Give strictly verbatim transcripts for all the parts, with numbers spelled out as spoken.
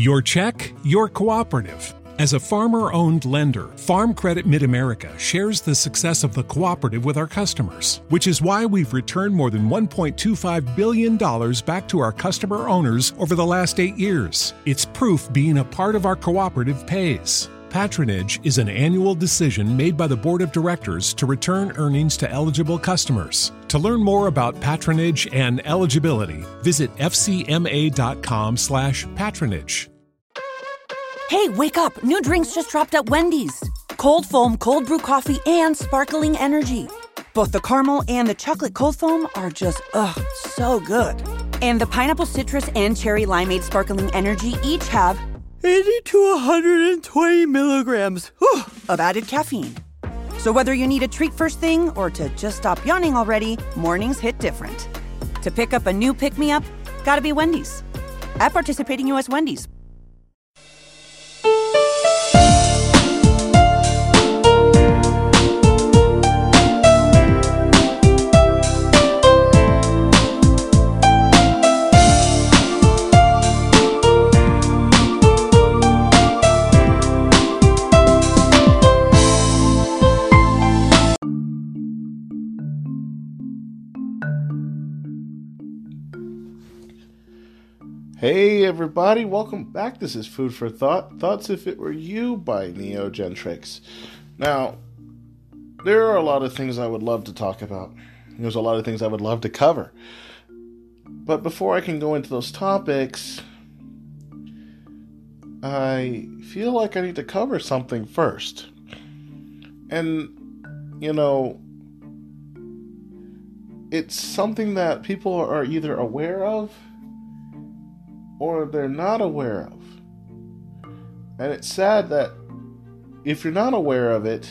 Your check, your cooperative. As a farmer-owned lender, Farm Credit Mid-America shares the success of the cooperative with our customers, which is why we've returned more than one point two five billion dollars back to our customer owners over the last eight years. It's proof being a part of our cooperative pays. Patronage is an annual decision made by the Board of Directors to return earnings to eligible customers. To learn more about patronage and eligibility, visit f c m a dot com slash patronage. Hey, wake up! New drinks just dropped at Wendy's. Cold foam, cold brew coffee, and sparkling energy. Both the caramel and the chocolate cold foam are just, ugh, so good. And the pineapple citrus and cherry limeade sparkling energy each have eighty to one hundred twenty milligrams whew, of added caffeine. So whether you need a treat first thing or to just stop yawning already, mornings hit different. To pick up a new pick-me-up, gotta be Wendy's. At participating U S Wendy's. Hey everybody, welcome back. This is Food for Thought, Thoughts If It Were You by Neogentrix. Now, there are a lot of things I would love to talk about. There's a lot of things I would love to cover. But before I can go into those topics, I feel like I need to cover something first. And, you know, it's something that people are either aware of or they're not aware of. And it's sad that if you're not aware of it,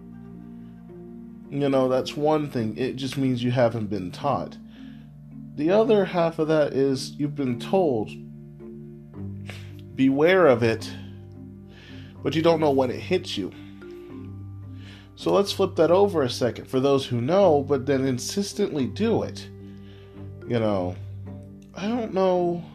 you know, that's one thing. It just means you haven't been taught. The other half of that is you've been told, beware of it, but you don't know when it hits you. So let's flip that over a second for those who know, but then insistently do it. You know, I don't know...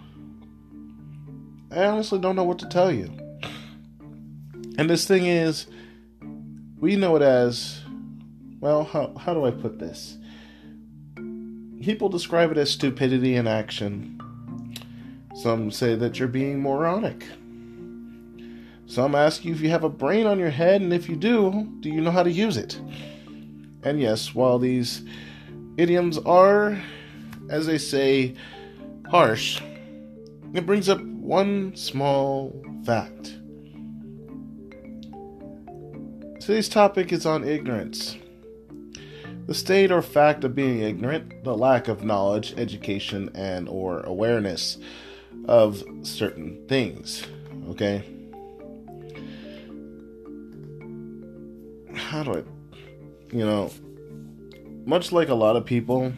I honestly don't know what to tell you. And this thing is, we know it as, well, how, how do I put this? People describe it as stupidity in action. Some say that you're being moronic. Some ask you if you have a brain on your head, and if you do, do you know how to use it? And yes, while these idioms are, as they say, harsh, it brings up one small fact. Today's topic is on ignorance. The state or fact of being ignorant, the lack of knowledge, education, and or awareness of certain things. Okay? How do I... You know, much like a lot of people,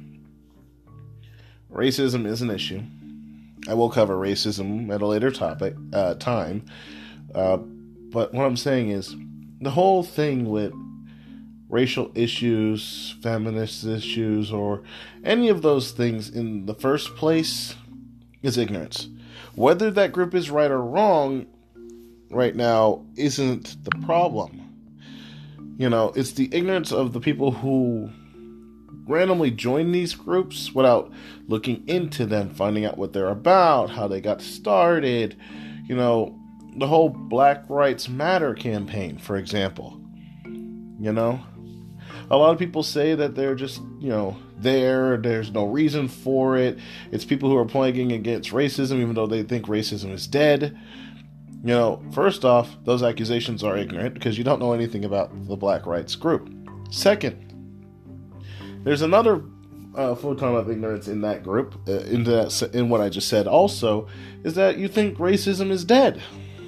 racism is an issue. I will cover racism at a later topic uh, time, uh, but what I'm saying is the whole thing with racial issues, feminist issues, or any of those things in the first place is ignorance. Whether that group is right or wrong right now isn't the problem. You know, it's the ignorance of the people who randomly join these groups without looking into them, finding out what they're about, how they got started. You know, the whole Black Rights Matter campaign, for example. You know, a lot of people say that they're just, you know, there, there's no reason for it. It's people who are playing against racism, even though they think racism is dead. You know, first off, those accusations are ignorant because you don't know anything about the Black Rights group. Second, there's another uh, photon of ignorance in that group, uh, in, that, in what I just said also, is that you think racism is dead.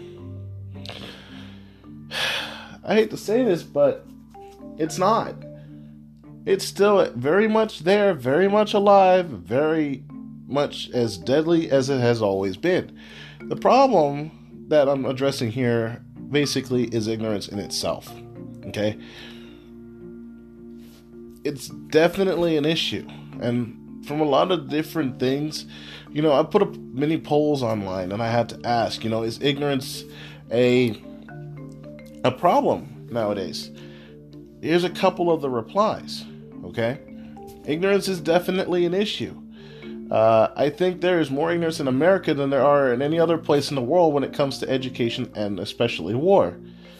I hate to say this, but it's not. It's still very much there, very much alive, very much as deadly as it has always been. The problem that I'm addressing here basically is ignorance in itself. Okay? It's definitely an issue, and from a lot of different things. You know, I put up many polls online, and I had to ask, you know, is ignorance a a problem nowadays? Here's a couple of the replies, okay? Ignorance is definitely an issue. Uh, I think there is more ignorance in America than there are in any other place in the world when it comes to education and especially war.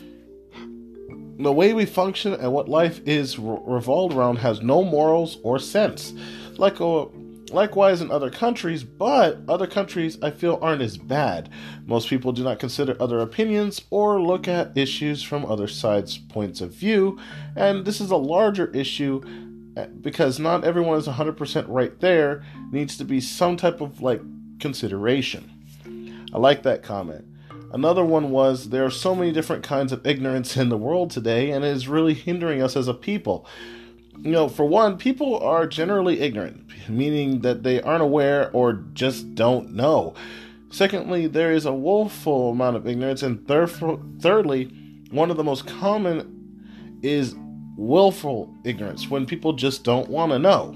The way we function and what life is re- revolved around has no morals or sense. Like a, likewise in other countries, but other countries I feel aren't as bad. Most people do not consider other opinions or look at issues from other sides' points of view, and this is a larger issue because not everyone is one hundred percent right there. Needs to be some type of like consideration. I like that comment. Another one was, there are so many different kinds of ignorance in the world today, and it is really hindering us as a people. You know, for one, people are generally ignorant, meaning that they aren't aware or just don't know. Secondly, there is a woeful amount of ignorance. And thir- thirdly, one of the most common is willful ignorance, when people just don't want to know.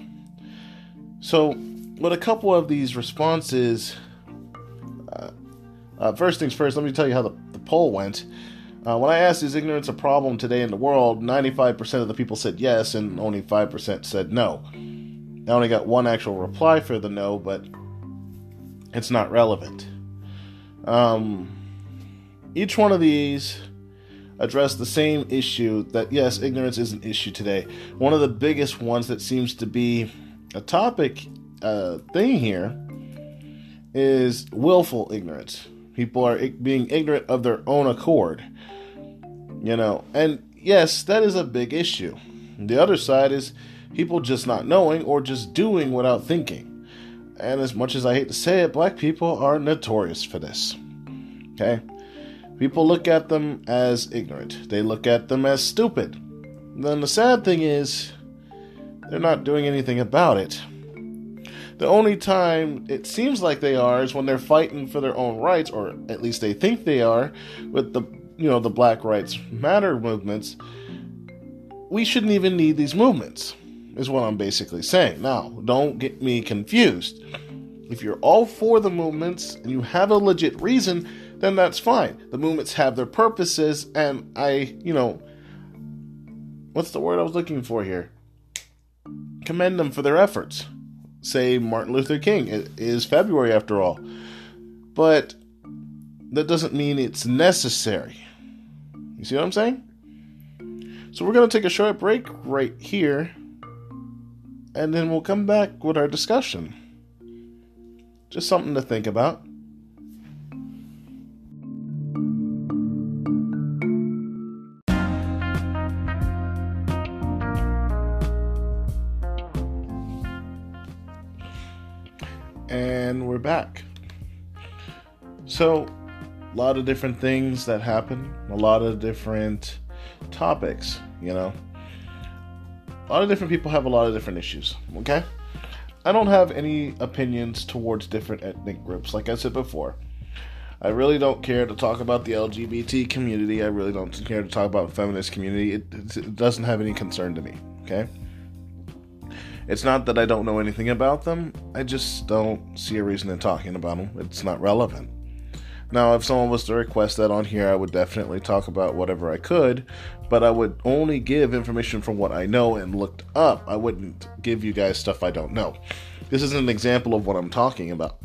So, with a couple of these responses, uh, uh, first things first, let me tell you how the, the poll went. Uh, when I asked, is ignorance a problem today in the world, ninety-five percent of the people said yes, and only five percent said no. I only got one actual reply for the no, but it's not relevant. Um, each one of these address the same issue, that yes, ignorance is an issue today. One of the biggest ones that seems to be a topic uh, thing here is willful ignorance. People are being ignorant of their own accord. You know, and yes, that is a big issue. The other side is people just not knowing or just doing without thinking. And as much as I hate to say it, black people are notorious for this. Okay? People look at them as ignorant. They look at them as stupid. Then the sad thing is, they're not doing anything about it. The only time it seems like they are is when they're fighting for their own rights, or at least they think they are, with the, you know, the Black Rights Matter movements. We shouldn't even need these movements, is what I'm basically saying. Now, don't get me confused. If you're all for the movements and you have a legit reason, then that's fine. The movements have their purposes, and I, you know, what's the word I was looking for here? Commend them for their efforts. Say Martin Luther King. It is February after all. But that doesn't mean it's necessary. You see what I'm saying? So we're going to take a short break right here, and then we'll come back with our discussion. Just something to think about. And we're back. So, a lot of different things that happen, a lot of different topics, you know. A lot of different people have a lot of different issues, okay? I don't have any opinions towards different ethnic groups, like I said before. I really don't care to talk about the L G B T community. I really don't care to talk about the feminist community. It, it doesn't have any concern to me, okay? It's not that I don't know anything about them. I just don't see a reason in talking about them. It's not relevant. Now, if someone was to request that on here, I would definitely talk about whatever I could, but I would only give information from what I know and looked up. I wouldn't give you guys stuff I don't know. This is an example of what I'm talking about.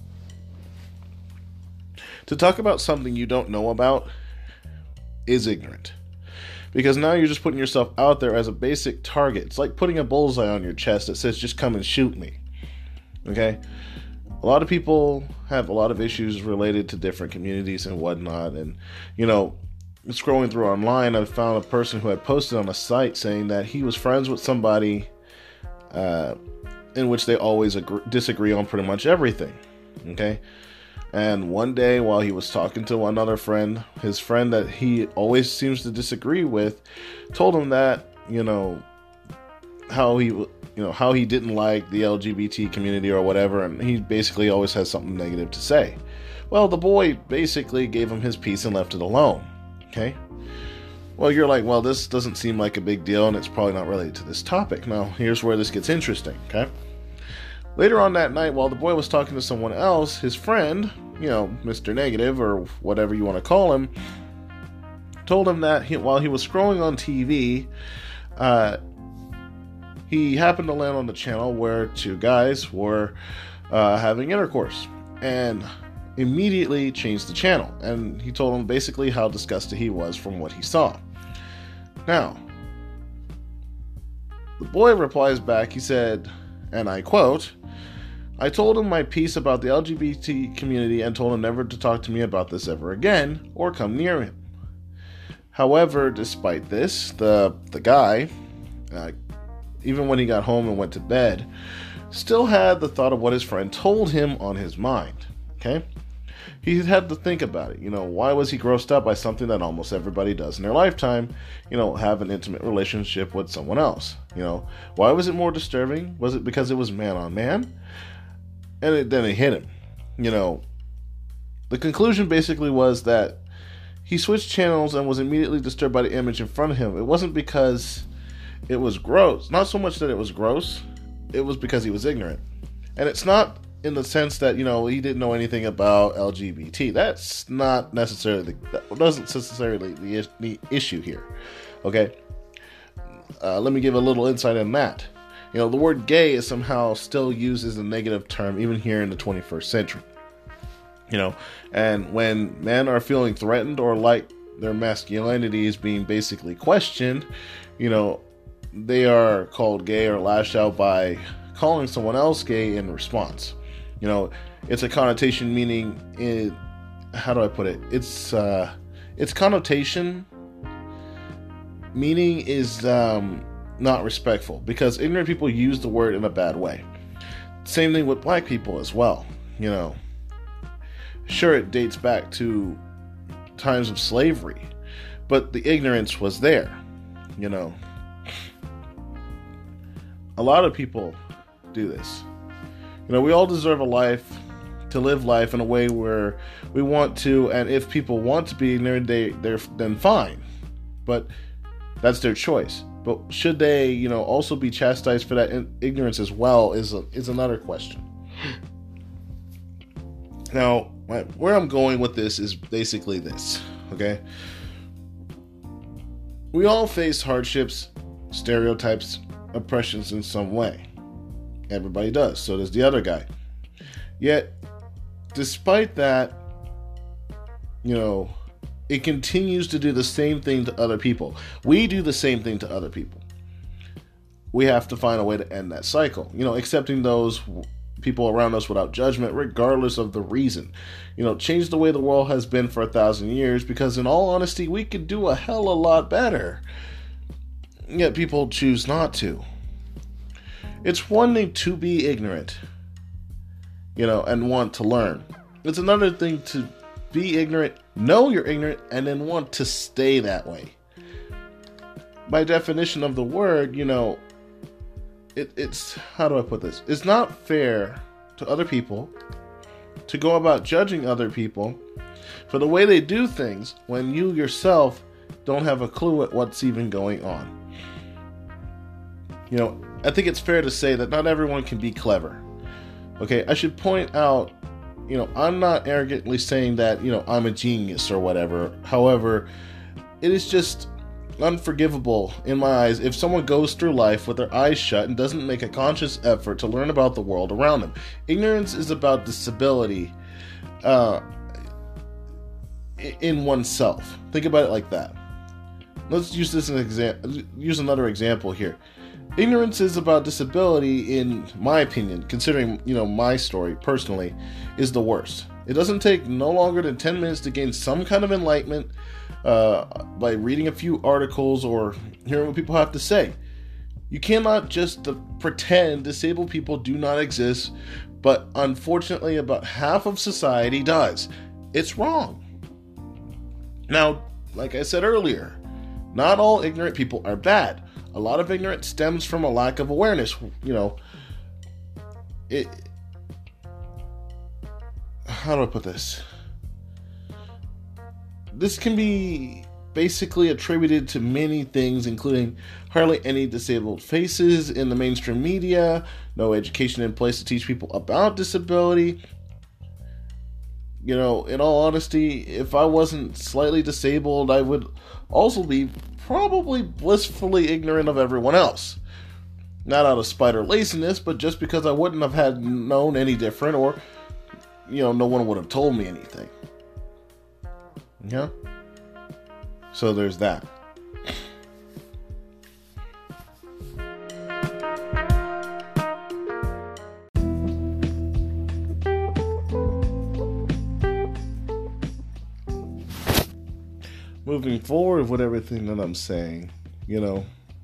To talk about something you don't know about is ignorant. Because now you're just putting yourself out there as a basic target. It's like putting a bullseye on your chest that says, just come and shoot me. Okay? A lot of people have a lot of issues related to different communities and whatnot. And, you know, scrolling through online, I found a person who had posted on a site saying that he was friends with somebody uh, in which they always agree, disagree on pretty much everything. Okay? And one day, while he was talking to another friend, his friend that he always seems to disagree with, told him that, you know, how he, you know, how he didn't like the L G B T community or whatever, and he basically always has something negative to say. Well, the boy basically gave him his piece and left it alone. Okay? Well, you're like, well, this doesn't seem like a big deal, and it's probably not related to this topic. Now, here's where this gets interesting, okay? Later on that night, while the boy was talking to someone else, his friend, you know, Mister Negative, or whatever you want to call him, told him that he, while he was scrolling on T V, uh, he happened to land on the channel where two guys were uh, having intercourse, and immediately changed the channel. And he told him basically how disgusted he was from what he saw. Now, the boy replies back, he said, and I quote, "I told him my piece about the L G B T community and told him never to talk to me about this ever again or come near him." However, despite this, the the guy, uh, even when he got home and went to bed, still had the thought of what his friend told him on his mind. Okay? He had to think about it. You know, why was he grossed out by something that almost everybody does in their lifetime? You know, have an intimate relationship with someone else. You know, why was it more disturbing? Was it because it was man on man? And it, then it hit him. You know, the conclusion basically was that he switched channels and was immediately disturbed by the image in front of him. It wasn't because it was gross. Not so much that it was gross. It was because he was ignorant. And it's not in the sense that, you know, he didn't know anything about L G B T. That's not necessarily, that doesn't necessarily the, the issue here. Okay? Uh, let me give a little insight on that. You know, the word gay is somehow still used as a negative term, even here in the twenty-first century. You know, and when men are feeling threatened or like their masculinity is being basically questioned, you know, they are called gay or lashed out by calling someone else gay in response. You know, it's a connotation meaning, it, how do I put it? It's, uh, its connotation meaning is um, not respectful, because ignorant people use the word in a bad way. Same thing with black people as well, you know. Sure, it dates back to times of slavery, but the ignorance was there, you know. A lot of people do this. You know, we all deserve a life, to live life in a way where we want to, and if people want to be ignorant, they, they're then fine. But that's their choice. But should they, you know, also be chastised for that in- ignorance as well is a, is another question. Now, where I'm going with this is basically this, okay? We all face hardships, stereotypes, oppressions in some way. Everybody does. So does the other guy. Yet, despite that, you know, it continues to do the same thing to other people. We do the same thing to other people. We have to find a way to end that cycle. You know, accepting those people around us without judgment, regardless of the reason. You know, change the way the world has been for a thousand years, because in all honesty, we could do a hell of a lot better. Yet people choose not to. It's one thing to be ignorant, you know, and want to learn. It's another thing to be ignorant, know you're ignorant, and then want to stay that way. By definition of the word, you know, it, it's, how do I put this? It's not fair to other people to go about judging other people for the way they do things when you yourself don't have a clue at what's even going on. You know, I think it's fair to say that not everyone can be clever. Okay, I should point out, you know, I'm not arrogantly saying that, you know, I'm a genius or whatever. However, it is just unforgivable in my eyes if someone goes through life with their eyes shut and doesn't make a conscious effort to learn about the world around them. Ignorance is about disability uh, in oneself. Think about it like that. Let's use this as an example. Use another example here. Ignorance is about disability, in my opinion, considering, you know, my story personally, is the worst. It doesn't take no longer than ten minutes to gain some kind of enlightenment uh, by reading a few articles or hearing what people have to say. You cannot just uh, pretend disabled people do not exist, but unfortunately about half of society does. It's wrong. Now, like I said earlier, not all ignorant people are bad. A lot of ignorance stems from a lack of awareness. You know, it. How do I put this? This can be basically attributed to many things, including hardly any disabled faces in the mainstream media, no education in place to teach people about disability. You know, in all honesty, if I wasn't slightly disabled, I would also be probably blissfully ignorant of everyone else. Not out of spite or laziness, but just because I wouldn't have had known any different, or, you know, no one would have told me anything. Yeah? So there's that. Moving forward with everything that I'm saying, you know,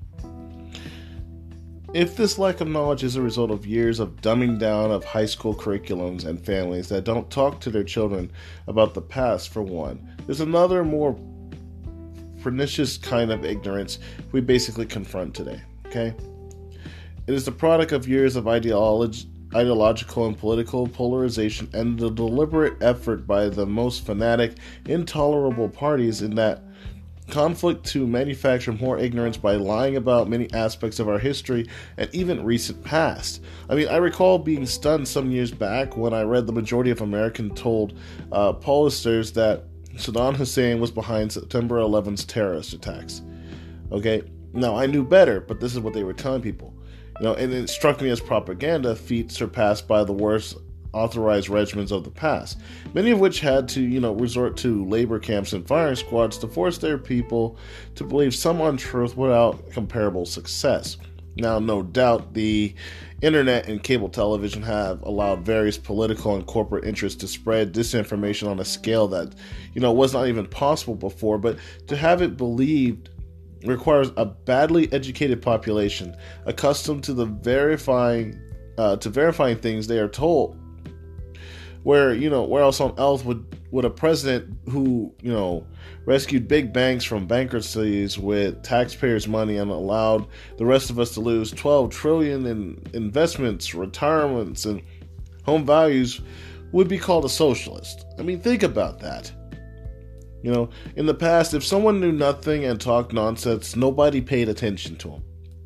if this lack of knowledge is a result of years of dumbing down of high school curriculums and families that don't talk to their children about the past, for one, there's another more pernicious kind of ignorance we basically confront today, okay? It is the product of years of ideology, ideological and political polarization and the deliberate effort by the most fanatic, intolerable parties in that conflict to manufacture more ignorance by lying about many aspects of our history and even recent past. I mean, I recall being stunned some years back when I read the majority of Americans told uh, pollsters that Saddam Hussein was behind September eleventh's terrorist attacks. Okay, now I knew better, but this is what they were telling people. You know, and it struck me as propaganda, feat surpassed by the worst authorized regiments of the past, many of which had to, you know, resort to labor camps and firing squads to force their people to believe some untruth without comparable success. Now, no doubt, the internet and cable television have allowed various political and corporate interests to spread disinformation on a scale that, you know, was not even possible before, but to have it believed requires a badly educated population accustomed to the verifying uh, to verifying things they are told. Where, you know, where else on earth would, would a president who, you know, rescued big banks from bankruptcies with taxpayers' money and allowed the rest of us to lose twelve trillion in investments, retirements, and home values would be called a socialist? I mean, think about that. You know, in the past, if someone knew nothing and talked nonsense, nobody paid attention to him.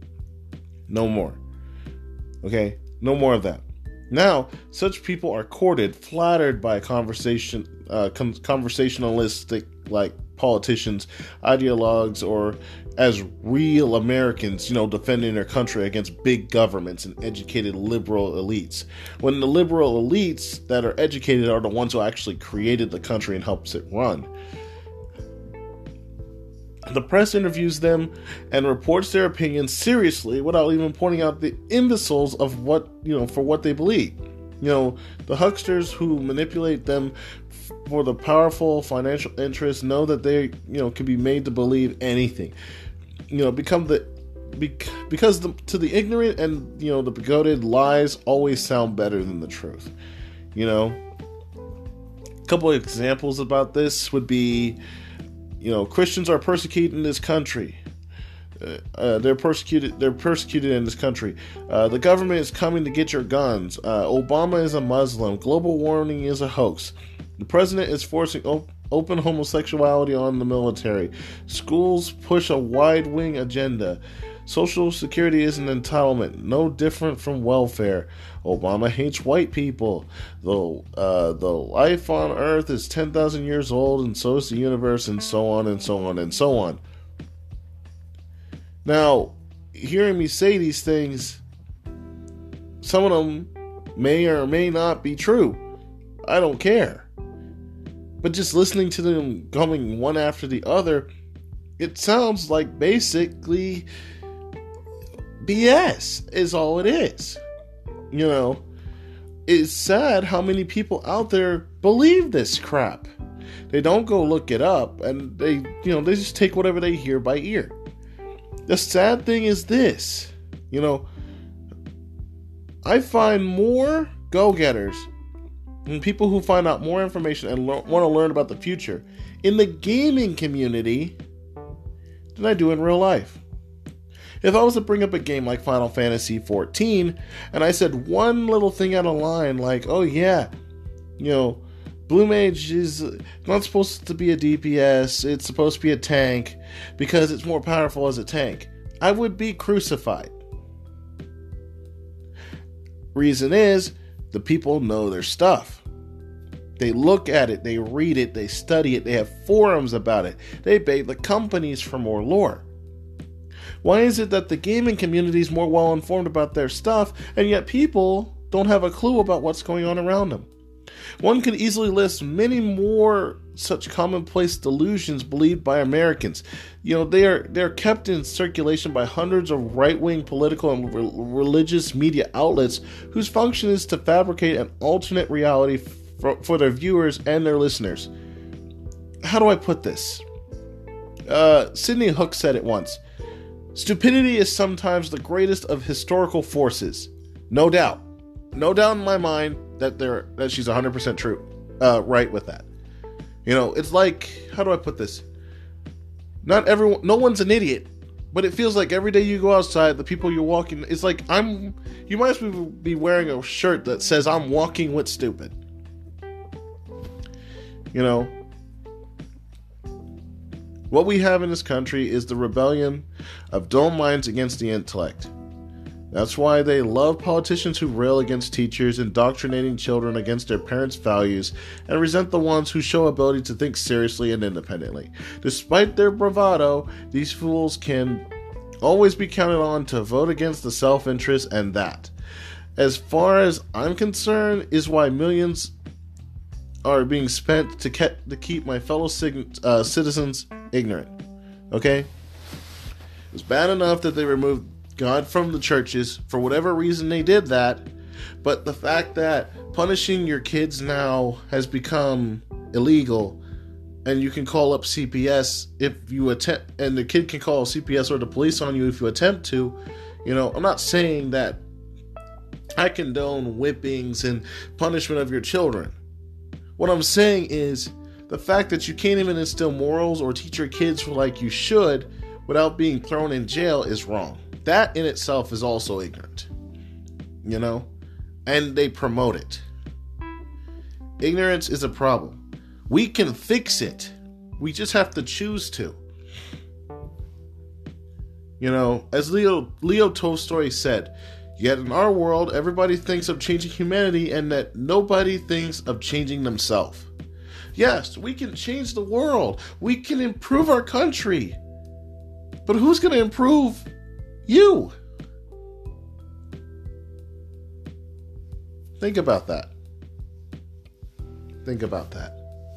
No more. Okay? No more of that. Now, such people are courted, flattered by conversation, uh, con- conversationalistic, like politicians, ideologues, or as real Americans, you know, defending their country against big governments and educated liberal elites. When the liberal elites that are educated are the ones who actually created the country and helps it run. The press interviews them and reports their opinions seriously without even pointing out the imbeciles of what, you know, for what they believe. You know, the hucksters who manipulate them for the powerful financial interests know that they, you know, can be made to believe anything. You know, become the because the, to the ignorant and, you know, the bigoted, lies always sound better than the truth. You know, a couple of examples about this would be, you know, Christians are persecuted in this country. Uh, uh, they're persecuted. They're persecuted in this country. Uh, the government is coming to get your guns. Uh, Obama is a Muslim. Global warming is a hoax. The president is forcing op- open homosexuality on the military. Schools push a wide-wing agenda. Social security is an entitlement, no different from welfare. Obama hates white people. The uh, the life on Earth is ten thousand years old, and so is the universe, and so on and so on and so on. Now, hearing me say these things, some of them may or may not be true. I don't care. But just listening to them coming one after the other, it sounds like basically B S is all it is. You know, it's sad how many people out there believe this crap. They don't go look it up, and they, you know, they just take whatever they hear by ear. The sad thing is this, you know, I find more go-getters and people who find out more information and lo- want to learn about the future in the gaming community than I do in real life. If I was to bring up a game like Final Fantasy fourteen, and I said one little thing out of line like, oh yeah, you know, Blue Mage is not supposed to be a D P S, it's supposed to be a tank because it's more powerful as a tank. I would be crucified. Reason is, the people know their stuff. They look at it, they read it, they study it, they have forums about it. They beg the companies for more lore. Why is it that the gaming community is more well informed about their stuff, and yet people don't have a clue about what's going on around them? One could easily list many more such commonplace delusions believed by Americans. You know, they are they are kept in circulation by hundreds of right-wing political and re- religious media outlets whose function is to fabricate an alternate reality for, for their viewers and their listeners. How do I put this? Uh, Sidney Hook said it once. Stupidity is sometimes the greatest of historical forces. No doubt. No doubt in my mind that they're that she's one hundred percent true, uh, right with that. You know, it's like, how do I put this? Not everyone, no one's an idiot, but it feels like every day you go outside, the people you're walking, it's like I'm, you might as well be wearing a shirt that says I'm walking with stupid. You know, what we have in this country is the rebellion of dull minds against the intellect. That's why they love politicians who rail against teachers, indoctrinating children against their parents' values, and resent the ones who show ability to think seriously and independently. Despite their bravado, these fools can always be counted on to vote against the self-interest, and that, as far as I'm concerned, is why millions are being spent to, ke- to keep my fellow sig- uh, citizens ignorant. Okay? It was bad enough that they removed God from the churches, for whatever reason they did that, but the fact that punishing your kids now has become illegal, and you can call up C P S if you attempt, and the kid can call C P S or the police on you if you attempt to, you know, I'm not saying that I condone whippings and punishment of your children. What I'm saying is the fact that you can't even instill morals or teach your kids like you should without being thrown in jail is wrong. That in itself is also ignorant, you know, and they promote it. Ignorance is a problem. We can fix it. We just have to choose to. You know, as Leo, Leo Tolstoy said, yet in our world, everybody thinks of changing humanity and that nobody thinks of changing themselves. Yes, we can change the world. We can improve our country. But who's going to improve you? Think about that. Think about that.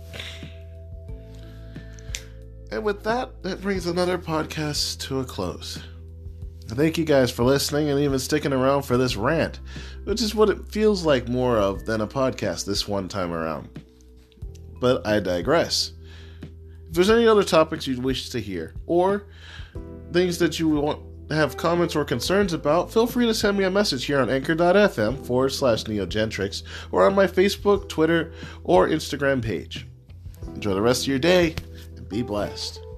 And with that, that brings another podcast to a close. Thank you guys for listening and even sticking around for this rant, which is what it feels like more of than a podcast this one time around. But I digress. If there's any other topics you'd wish to hear, or things that you want have comments or concerns about, feel free to send me a message here on anchor.fm forward slash neogentrix or on my Facebook, Twitter, or Instagram page. Enjoy the rest of your day and be blessed.